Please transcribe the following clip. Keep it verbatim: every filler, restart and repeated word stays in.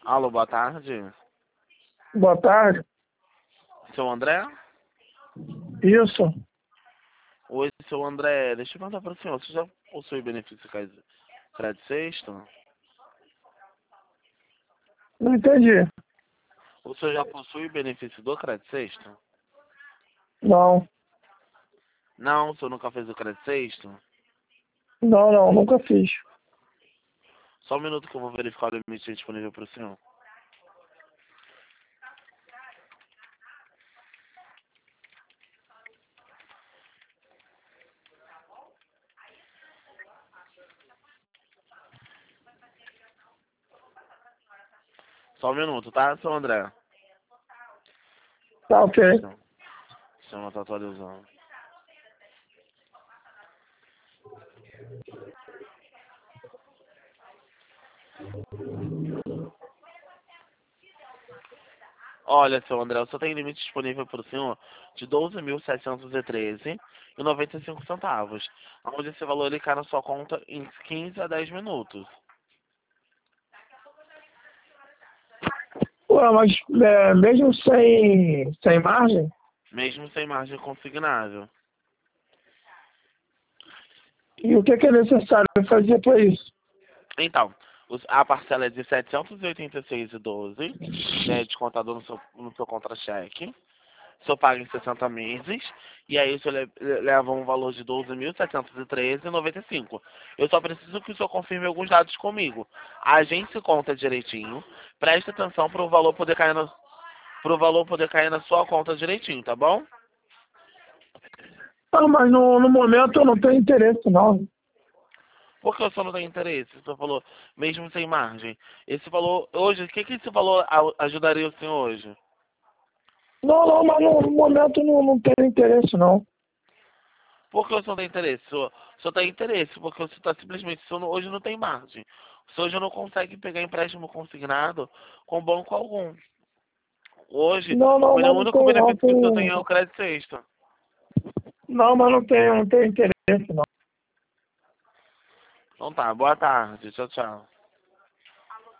Alô, boa tarde. Boa tarde. Seu André? Isso. Oi, seu André. Deixa eu perguntar para o senhor. Você já possui benefício cre- crédito sexto? Não entendi. O senhor já possui benefício do crédito sexto? Não. Não, o senhor nunca fez o crédito sexto? Não, não, nunca fiz. Só um minuto que eu vou verificar o limite disponível para o senhor. Só um minuto, tá, seu André? Tá ok. Não, o senhor não está atualizando. Olha, seu André, eu só tenho limite disponível para o senhor de doze mil setecentos e treze e noventa e cinco centavos, onde esse valor ele cai na sua conta em quinze a dez minutos, Ué, mas é, mesmo sem, sem margem? mesmo sem margem consignável. E o que, que é necessário fazer para isso? Então, os- a parcela é de setecentos e oitenta e seis e doze, né, descontado no seu, no seu contra-cheque. O senhor paga em sessenta meses, e aí o senhor le- leva um valor de doze mil setecentos e treze e noventa e cinco. Eu só preciso que o senhor confirme alguns dados comigo. A agência conta direitinho, preste atenção para o valor poder cair na, para o valor poder cair na sua conta direitinho, tá bom? Ah, mas no, no momento eu não tenho interesse, não. Por que o senhor não tem interesse? O senhor falou, mesmo sem margem. Esse valor, hoje, o que, que esse valor a- ajudaria o senhor hoje? Não, não, mas no, no momento não, não tenho interesse, não. Por que o senhor tem interesse? O senhor, o senhor tem interesse, porque o senhor está simplesmente, o senhor não- hoje não tem margem. O senhor hoje não consegue pegar empréstimo consignado com banco algum. Hoje, Não, o não, bene- mas o não único tenho, não benefício que o senhor tem é o tenho. crédito sexto. Não, mas não tenho, não tenho interesse, não. Então tá, boa tarde, tchau, tchau.